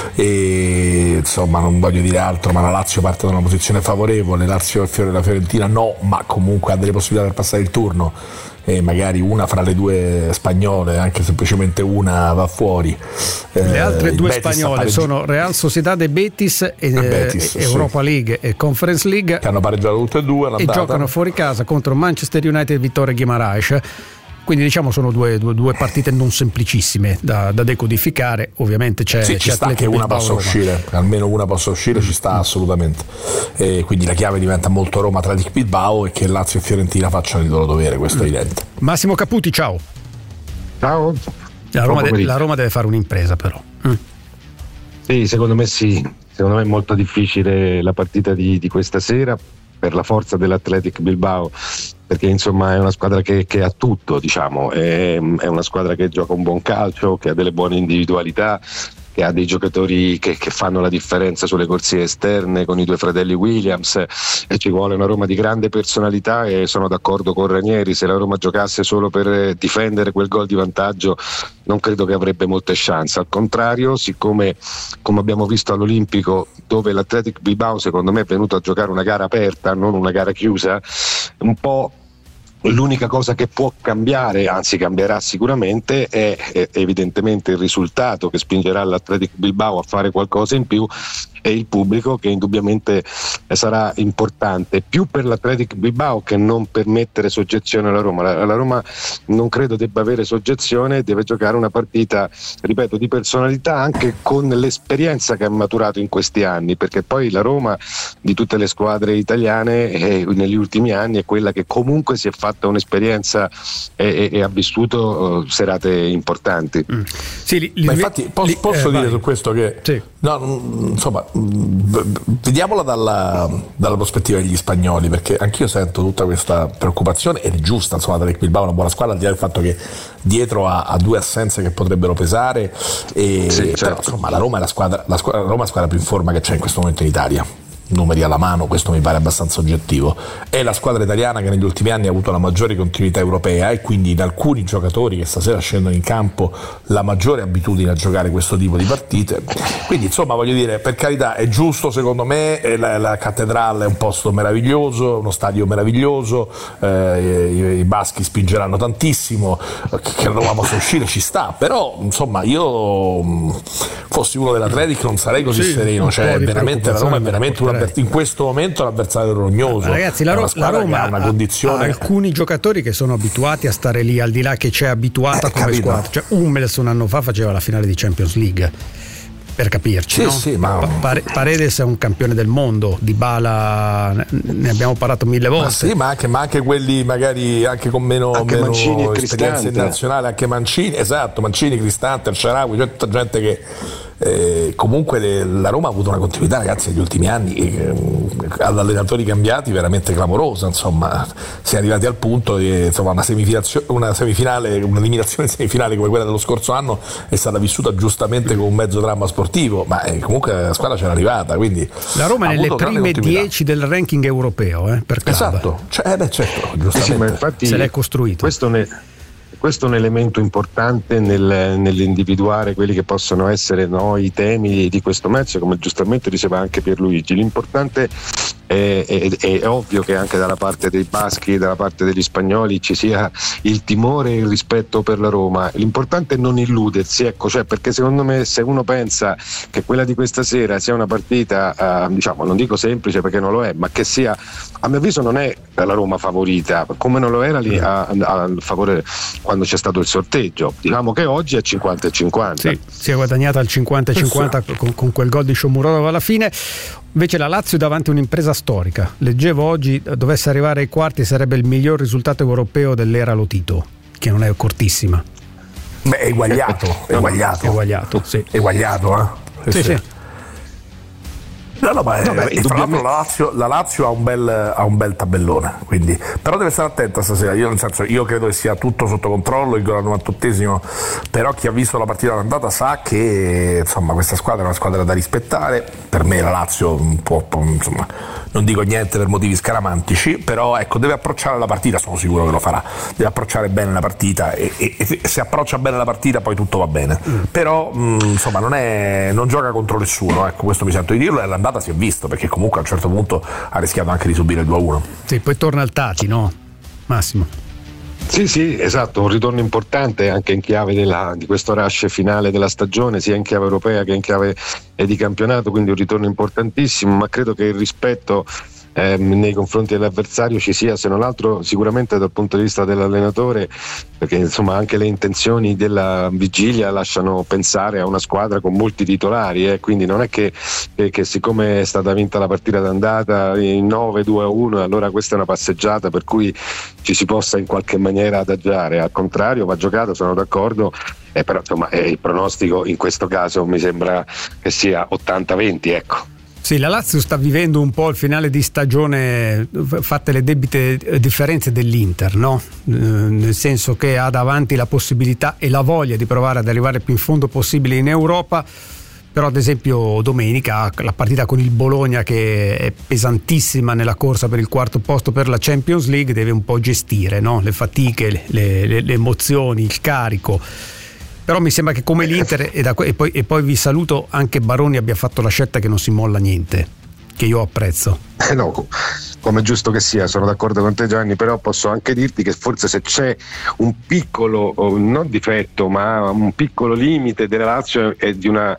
e insomma non voglio dire altro, ma la Lazio parte da una posizione favorevole, Lazio e la Fiorentina no, ma comunque ha delle possibilità per passare il turno, e magari una fra le due spagnole, anche semplicemente una va fuori. Le altre eh, due Betis spagnole sono Real Sociedad e Betis, e, e Betis, e Europa sì. League e Conference League, che hanno pareggiato tutte e due e giocano fuori casa contro Manchester United e Vittoria Guimarães. Quindi diciamo sono due, due, due partite non semplicissime da, da decodificare. Ovviamente c'è, sì, c'è ci sta che una possa Roma. uscire, almeno una possa uscire, mm. ci sta assolutamente. E quindi la chiave diventa molto Roma Athletic Bilbao, e che Lazio e Fiorentina facciano il loro dovere, questo mm. è evidente. Massimo Caputi, ciao. Ciao. La Roma, de- la Roma deve fare un'impresa però. Mm. Sì, secondo me sì. Secondo me è molto difficile la partita di, di questa sera per la forza dell'Athletic Bilbao, perché insomma è una squadra che, che ha tutto, diciamo, è, è una squadra che gioca un buon calcio, che ha delle buone individualità, che ha dei giocatori che, che fanno la differenza sulle corsie esterne con i due fratelli Williams, e ci vuole una Roma di grande personalità, e sono d'accordo con Ranieri, se la Roma giocasse solo per difendere quel gol di vantaggio non credo che avrebbe molte chance. Al contrario, siccome come abbiamo visto all'Olimpico, dove l'Athletic Bilbao secondo me è venuto a giocare una gara aperta, non una gara chiusa, un po' l'unica cosa che può cambiare, anzi cambierà sicuramente, è, è evidentemente il risultato che spingerà l'Athletic Bilbao a fare qualcosa in più, e il pubblico, che indubbiamente sarà importante più per l'Athletic Bilbao che non per mettere soggezione alla Roma. La, la Roma non credo debba avere soggezione, deve giocare una partita, ripeto, di personalità, anche con l'esperienza che ha maturato in questi anni, perché poi la Roma di tutte le squadre italiane eh, negli ultimi anni è quella che comunque si è fatta un'esperienza e, e, e ha vissuto uh, serate importanti. Mm. Sì, li, li, Ma infatti posso, li, posso eh, dire vai. su questo che sì. no, insomma, vediamola dalla, dalla prospettiva degli spagnoli, perché anch'io sento tutta questa preoccupazione, ed è giusta, insomma, l'Athletic Bilbao è una buona squadra, al di là del fatto che dietro ha, ha due assenze che potrebbero pesare, e, sì, certo. Però insomma la Roma è la squadra, la squadra, la Roma è la squadra più in forma che c'è in questo momento in Italia, numeri alla mano, questo mi pare abbastanza oggettivo. È la squadra italiana che negli ultimi anni ha avuto la maggiore continuità europea, e quindi in alcuni giocatori che stasera scendono in campo la maggiore abitudine a giocare questo tipo di partite. Quindi insomma, voglio dire, per carità, è giusto secondo me, la, la cattedrale è un posto meraviglioso, uno stadio meraviglioso, eh, i, i baschi spingeranno tantissimo, che la Roma possa uscire ci sta, però insomma io fossi uno dell'Atletic non sarei così sì, sereno, cioè veramente la Roma è veramente una, in questo momento l'avversario rognoso. Ma ragazzi, la, Ro- la Roma ha una condizione, ha alcuni giocatori che sono abituati a stare lì, al di là che c'è abituata eh, come capito. squadra. Cioè, Hummels un anno fa faceva la finale di Champions League, per capirci, sì, no? sì, ma... Pare- Paredes è un campione del mondo, Dybala ne abbiamo parlato mille volte. Ma sì, ma anche, ma anche quelli magari anche con meno, anche meno esperienza internazionale, anche Mancini, esatto, Mancini, Cristante, El Shaarawy, c'è tutta gente che eh, comunque le, la Roma ha avuto una continuità, ragazzi, negli ultimi anni eh, ad allenatori cambiati veramente clamorosa, insomma, si è arrivati al punto che insomma una, una semifinale, un'eliminazione in semifinale come quella dello scorso anno è stata vissuta giustamente come un mezzo dramma sportivo, ma eh, comunque la squadra c'era arrivata, quindi la Roma è nelle prime dieci del ranking europeo, eh, per club. Esatto, cioè, eh beh, certo, giustamente. Eh sì, ma infatti se l'è costruito. Questo ne... Questo è un elemento importante nel, nell'individuare quelli che possono essere, no, i temi di questo match, come giustamente diceva anche Pierluigi. L'importante è, è, è ovvio che anche dalla parte dei baschi e dalla parte degli spagnoli ci sia il timore e il rispetto per la Roma. L'importante è non illudersi, ecco, cioè, perché secondo me se uno pensa che quella di questa sera sia una partita, eh, diciamo, non dico semplice perché non lo è, ma che sia, a mio avviso non è la Roma favorita, come non lo era lì a, a, a favore quando c'è stato il sorteggio. Diciamo che oggi è cinquanta e cinquanta. Sì, si è guadagnata al cinquanta e cinquanta con, con quel gol di Shomurodov alla fine. Invece la Lazio davanti a un'impresa storica. Leggevo oggi, dovesse arrivare ai quarti sarebbe il miglior risultato europeo dell'era Lotito, che non è cortissima. Beh, è eguagliato, è eguagliato. È eguagliato, sì. È eguagliato, eh? Sì, sì. sì. No, no, ma no, beh, e tra l'altro la Lazio, la Lazio ha, un bel, ha un bel tabellone, quindi, però deve stare attenta stasera. Io, nel senso, io credo che sia tutto sotto controllo, il gol al novantottesimo, però chi ha visto la partita d'andata sa che insomma questa squadra è una squadra da rispettare. Per me la Lazio un po', insomma, non dico niente per motivi scaramantici, però ecco, deve approcciare la partita, sono sicuro che lo farà, deve approcciare bene la partita e, e, e se approccia bene la partita poi tutto va bene. Mm. Però mh, insomma non, è, non gioca contro nessuno, ecco, questo mi sento di dirlo, e l'andata si è visto, perché comunque a un certo punto ha rischiato anche di subire il due a uno. Sì, poi torna al Tati, no? Massimo. Sì, sì, esatto, un ritorno importante anche in chiave della, di questo rush finale della stagione, sia in chiave europea che in chiave di campionato, quindi un ritorno importantissimo, ma credo che il rispetto Eh, nei confronti dell'avversario ci sia, se non altro sicuramente dal punto di vista dell'allenatore, perché insomma anche le intenzioni della vigilia lasciano pensare a una squadra con molti titolari, eh, quindi non è che, che, che siccome è stata vinta la partita d'andata in nove due a uno allora questa è una passeggiata per cui ci si possa in qualche maniera adagiare, al contrario va giocato, sono d'accordo, eh, però insomma eh, il pronostico in questo caso mi sembra che sia ottanta venti, ecco. Sì, la Lazio sta vivendo un po' il finale di stagione fatte le debite differenze dell'Inter, no? Eh, nel senso che ha davanti la possibilità e la voglia di provare ad arrivare più in fondo possibile in Europa, però ad esempio domenica la partita con il Bologna, che è pesantissima nella corsa per il quarto posto per la Champions League, deve un po' gestire, no? Le fatiche, le, le, le emozioni, il carico. Però mi sembra che come l'Inter e, da, e, poi, e poi vi saluto, anche Baroni abbia fatto la scelta che non si molla niente, che io apprezzo. Eh no, come è giusto che sia, sono d'accordo con te Gianni, però posso anche dirti che forse se c'è un piccolo, non difetto, ma un piccolo limite della Lazio è di una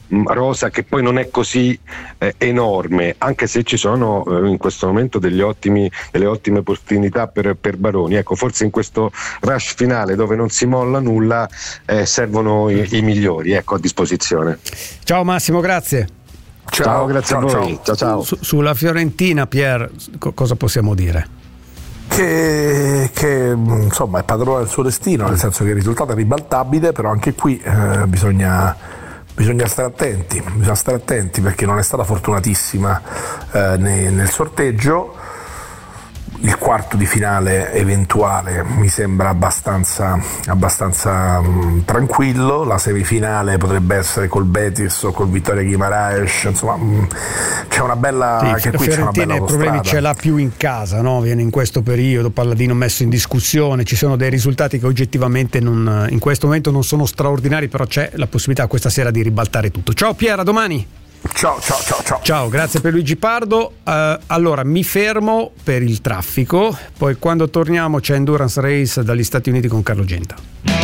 mh, rosa che poi non è così eh, enorme, anche se ci sono eh, in questo momento degli ottimi, delle ottime opportunità per, per Baroni. Ecco, forse in questo rush finale dove non si molla nulla eh, servono i, i migliori, ecco, a disposizione. Ciao Massimo, grazie. Ciao, ciao grazie ciao, a voi. Ciao, ciao. Su, sulla Fiorentina, Pier, co- cosa possiamo dire? Che, che insomma è padrona del suo destino, nel senso che il risultato è ribaltabile, però anche qui eh, bisogna, bisogna stare attenti, bisogna stare attenti perché non è stata fortunatissima eh, nel, nel sorteggio. Il quarto di finale eventuale mi sembra abbastanza, abbastanza mh, tranquillo. La semifinale potrebbe essere col Betis o col Vittoria Guimaraes, insomma mh, c'è una bella sì, che qui c'è una bella i problemi ce l'ha più in casa, no? Viene in questo periodo Palladino messo in discussione, ci sono dei risultati che oggettivamente non, in questo momento non sono straordinari, però c'è la possibilità questa sera di ribaltare tutto. Ciao Pier, a domani. Ciao, ciao, ciao, ciao. Ciao, grazie per Luigi Pardo. Uh, allora, mi fermo per il traffico, poi quando torniamo c'è Endurance Race dagli Stati Uniti con Carlo Genta.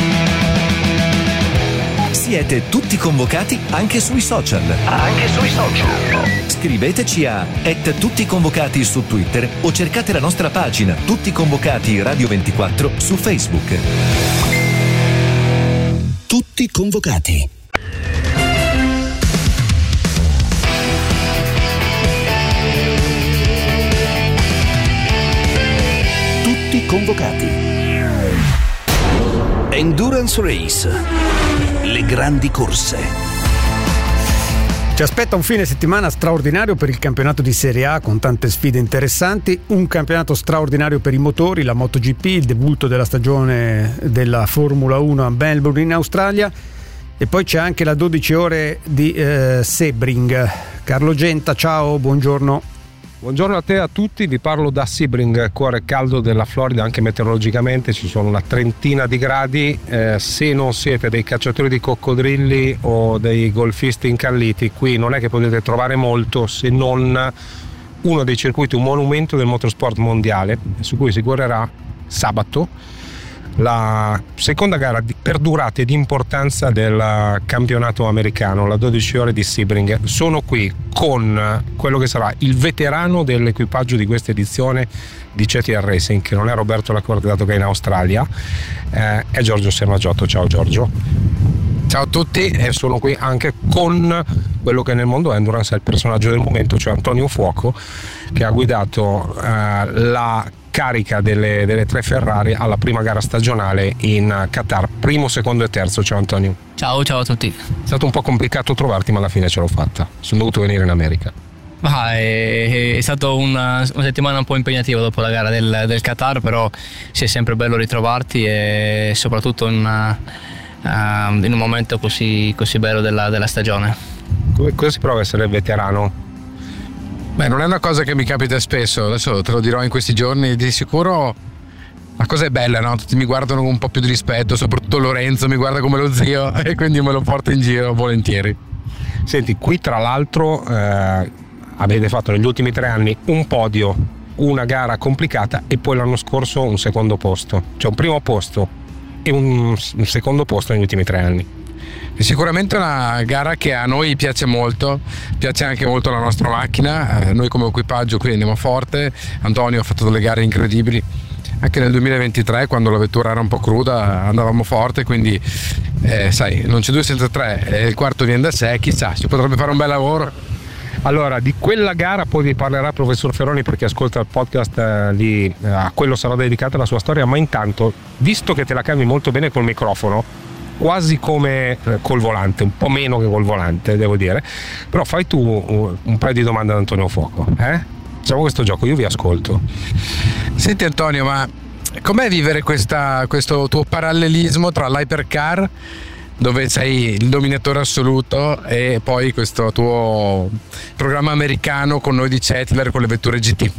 Siete tutti convocati anche sui social. Anche sui social. Scriveteci a et tutti convocati su Twitter o cercate la nostra pagina Tutti Convocati Radio ventiquattro su Facebook. Tutti convocati. Convocati. Endurance Race. Le grandi corse. Ci aspetta un fine settimana straordinario per il campionato di Serie A con tante sfide interessanti, un campionato straordinario per i motori, la MotoGP, il debutto della stagione della Formula uno a Melbourne in Australia e poi c'è anche la dodici ore di eh, Sebring. Carlo Genta, ciao, buongiorno. Buongiorno a te e a tutti, vi parlo da Sebring, cuore caldo della Florida, anche meteorologicamente ci sono una trentina di gradi. Eh, se non siete dei cacciatori di coccodrilli o dei golfisti incalliti, qui non è che potete trovare molto se non uno dei circuiti, un monumento del motorsport mondiale, su cui si correrà sabato la seconda gara di, per durata e di importanza del campionato americano, la dodici ore di Sebring. Sono qui con quello che sarà il veterano dell'equipaggio di questa edizione di C T R Racing, che non è Roberto Lacorte dato che è in Australia, eh, è Giorgio Sermagiotto. Ciao Giorgio. Ciao a tutti, e sono qui anche con quello che nel mondo endurance è il personaggio del momento, cioè Antonio Fuoco, che ha guidato eh, la carica delle, delle tre Ferrari alla prima gara stagionale in Qatar, primo, secondo e terzo. Ciao Antonio. Ciao, ciao a tutti. È stato un po' complicato trovarti, ma alla fine ce l'ho fatta, sono dovuto venire in America. Ah, è, è stata una, una settimana un po' impegnativa dopo la gara del, del Qatar, però sì, è sempre bello ritrovarti e soprattutto in, una, uh, in un momento così, così bello della, della stagione. Come, cosa si prova a essere veterano? Beh, non è una cosa che mi capita spesso, adesso te lo dirò in questi giorni. Di sicuro la cosa è bella, no? Tutti mi guardano con un po' più di rispetto, soprattutto Lorenzo mi guarda come lo zio e quindi me lo porto in giro volentieri. Senti, qui tra l'altro eh, avete fatto negli ultimi tre anni un podio, una gara complicata e poi l'anno scorso un secondo posto, cioè un primo posto e un, un secondo posto negli ultimi tre anni. È sicuramente una gara che a noi piace molto, piace anche molto la nostra macchina, eh, noi come equipaggio qui andiamo forte. Antonio ha fatto delle gare incredibili, anche nel duemilaventitré quando la vettura era un po' cruda andavamo forte, quindi eh, sai, non c'è due senza tre, e il quarto viene da sé, chissà, si potrebbe fare un bel lavoro. Allora, di quella gara poi vi parlerà il professor Ferroni, perché ascolta il podcast eh, lì, eh, a quello sarà dedicata la sua storia, ma intanto, visto che te la cavi molto bene col microfono, quasi come col volante, un po' meno che col volante devo dire, però fai tu un, un paio di domande ad Antonio Fuoco, eh? Facciamo questo gioco, io vi ascolto. Senti Antonio, ma com'è vivere questa, questo tuo parallelismo tra l'hypercar, dove sei il dominatore assoluto, e poi questo tuo programma americano con noi di Cetler con le vetture G T?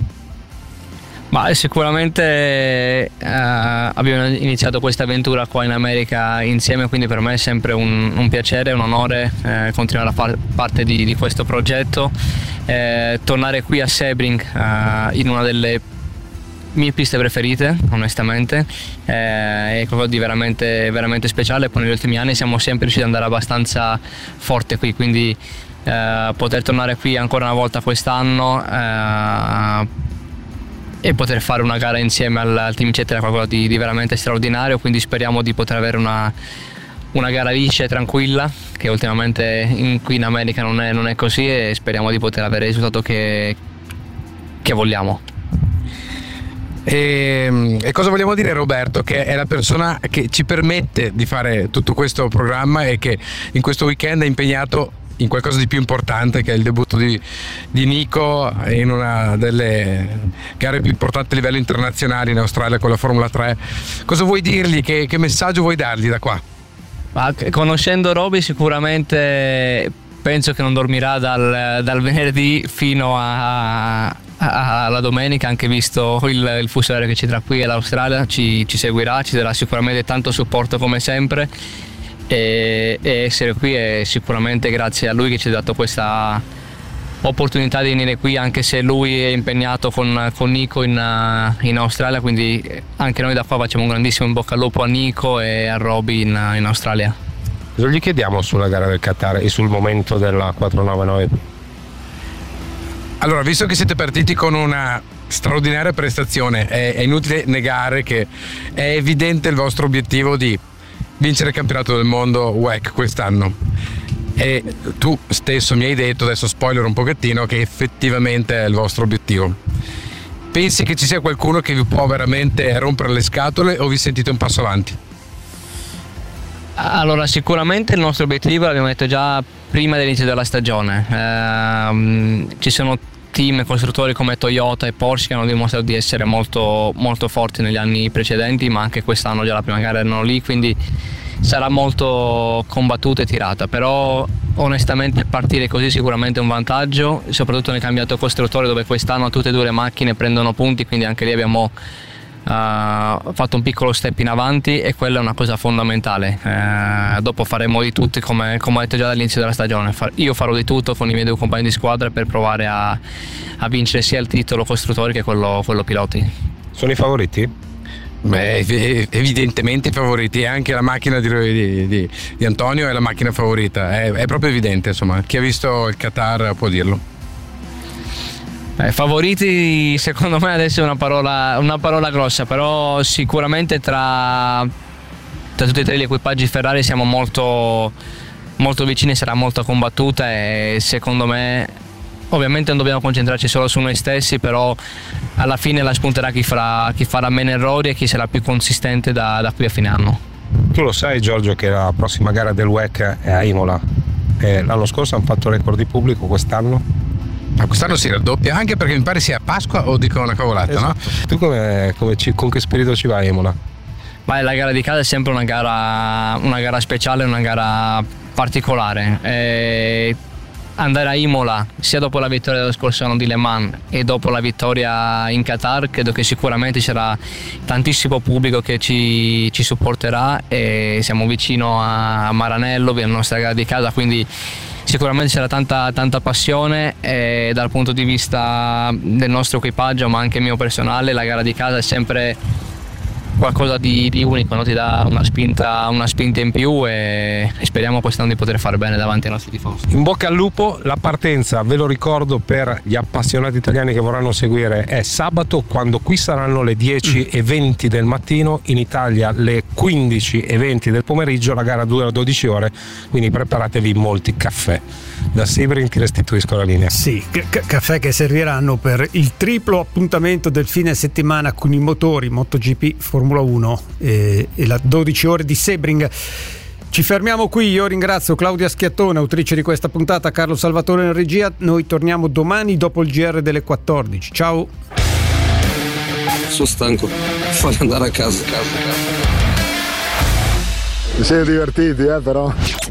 Ma sicuramente eh, abbiamo iniziato questa avventura qua in America insieme, quindi per me è sempre un, un piacere, un onore eh, continuare a fare parte di, di questo progetto, eh, tornare qui a Sebring eh, in una delle mie piste preferite, onestamente, eh, è qualcosa di veramente, veramente speciale. Poi negli ultimi anni siamo sempre riusciti ad andare abbastanza forte qui, quindi eh, poter tornare qui ancora una volta quest'anno eh, e poter fare una gara insieme al, al Team Cetra è qualcosa di, di veramente straordinario, quindi speriamo di poter avere una, una gara liscia e tranquilla, che ultimamente in, qui in America non è, non è così, e speriamo di poter avere il risultato che, che vogliamo. E, e cosa vogliamo dire, Roberto? Che è la persona che ci permette di fare tutto questo programma e che in questo weekend è impegnato in qualcosa di più importante, che è il debutto di, di Nico in una delle gare più importanti a livello internazionale in Australia con la Formula tre. Cosa vuoi dirgli? Che, che messaggio vuoi dargli da qua? Ma, conoscendo Roby, sicuramente penso che non dormirà dal, dal venerdì fino a, a, alla domenica, anche visto il, il fuso orario che ci tra qui e l'Australia. Ci, ci seguirà, ci darà sicuramente tanto supporto come sempre, e, e essere qui è sicuramente grazie a lui che ci ha dato questa opportunità di venire qui, anche se lui è impegnato con, con Nico in, in Australia, quindi anche noi da qua facciamo un grandissimo in bocca al lupo a Nico e a Roby in, in Australia. Cosa gli chiediamo sulla gara del Qatar e sul momento della quattrocentonovantanove? Allora, visto che siete partiti con una straordinaria prestazione, è, è inutile negare che è evidente il vostro obiettivo di vincere il campionato del mondo W E C quest'anno, e tu stesso mi hai detto, adesso spoiler un pochettino, che effettivamente è il vostro obiettivo. Pensi che ci sia qualcuno che vi può veramente rompere le scatole, o vi sentite un passo avanti? Allora, sicuramente il nostro obiettivo l'abbiamo detto già prima dell'inizio della stagione. Eh, ci sono team e costruttori come Toyota e Porsche che hanno dimostrato di essere molto, molto forti negli anni precedenti, ma anche quest'anno già la prima gara erano lì, quindi sarà molto combattuta e tirata, però onestamente partire così sicuramente è un vantaggio, soprattutto nel cambiato costruttore, dove quest'anno tutte e due le macchine prendono punti, quindi anche lì abbiamo Uh, fatto un piccolo step in avanti, e quella è una cosa fondamentale. Uh, dopo faremo di tutto, come, come ho detto già dall'inizio della stagione. Io farò di tutto con i miei due compagni di squadra per provare a, a vincere sia il titolo costruttori che quello, quello piloti. Sono i favoriti? Beh, evidentemente i favoriti, anche la macchina di, di, di, di Antonio è la macchina favorita, è, è proprio evidente, insomma, chi ha visto il Qatar può dirlo. Eh, favoriti secondo me adesso è una parola, una parola grossa, però sicuramente tra, tra tutti e tre gli equipaggi Ferrari siamo molto, molto vicini, sarà molto combattuta, e secondo me ovviamente non dobbiamo concentrarci solo su noi stessi, però alla fine la spunterà chi farà, chi farà meno errori e chi sarà più consistente da, da qui a fine anno. Tu lo sai, Giorgio, che la prossima gara del W E C è a Imola, e l'anno scorso hanno fatto record di pubblico, quest'anno? Ma quest'anno si raddoppia, anche perché mi pare sia Pasqua, o dico una cavolata, esatto. No? Tu come, come ci, con che spirito ci vai a Imola? Ma la gara di casa è sempre una gara, una gara speciale, una gara particolare. E andare a Imola sia dopo la vittoria dello scorso anno di Le Mans e dopo la vittoria in Qatar, credo che sicuramente ci sarà tantissimo pubblico che ci, ci supporterà, e siamo vicino a Maranello, la nostra gara di casa, quindi sicuramente c'era tanta, tanta passione, e dal punto di vista del nostro equipaggio, ma anche mio personale, la gara di casa è sempre qualcosa di, di unico, no? Ti dà una spinta, una spinta in più, e, e speriamo quest'anno di poter fare bene davanti ai nostri tifosi. In bocca al lupo. La partenza, ve lo ricordo per gli appassionati italiani che vorranno seguire, è sabato, quando qui saranno le dieci e venti del mattino, in Italia le quindici e venti del pomeriggio. La gara dura dodici ore, quindi preparatevi molti caffè. Da Sebring ti restituisco la linea. Sì, c- caffè che serviranno per il triplo appuntamento del fine settimana con i motori MotoGP, Formula uno e, e la dodici ore di Sebring. Ci fermiamo qui, io ringrazio Claudia Schiattone, autrice di questa puntata, Carlo Salvatore in regia. Noi torniamo domani dopo il G R delle quattordici. Ciao. Sono stanco, fammi andare a casa, casa, casa. Ti siete divertiti, eh, però?